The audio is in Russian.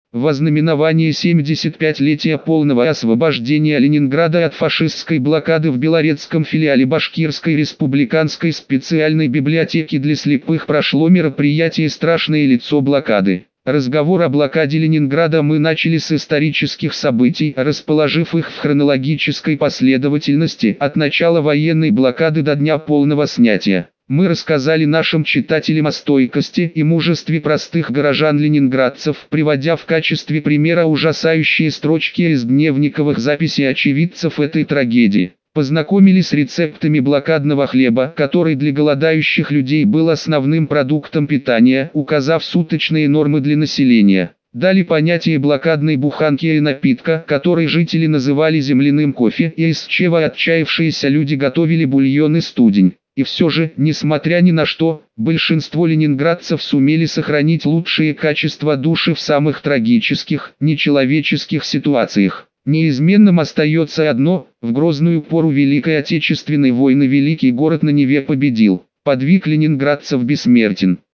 Во знаменование 75-летия полного освобождения Ленинграда от фашистской блокады в Белорецком филиале Башкирской республиканской специальной библиотеки для слепых прошло мероприятие «Страшное лицо блокады». Разговор о блокаде Ленинграда мы начали с исторических событий, расположив их в хронологической последовательности от начала военной блокады до дня полного снятия. Мы рассказали нашим читателям о стойкости и мужестве простых горожан-ленинградцев, приводя в качестве примера ужасающие строчки из дневниковых записей очевидцев этой трагедии. Познакомились с рецептами блокадного хлеба, который для голодающих людей был основным продуктом питания, указав суточные нормы для населения. Дали понятие блокадной буханки и напитка, который жители называли земляным кофе, и из чего отчаявшиеся люди готовили бульон и студень. И все же, несмотря ни на что, большинство ленинградцев сумели сохранить лучшие качества души в самых трагических, нечеловеческих ситуациях. Неизменным остается одно: в грозную пору Великой Отечественной войны великий город на Неве победил. Подвиг ленинградцев бессмертен.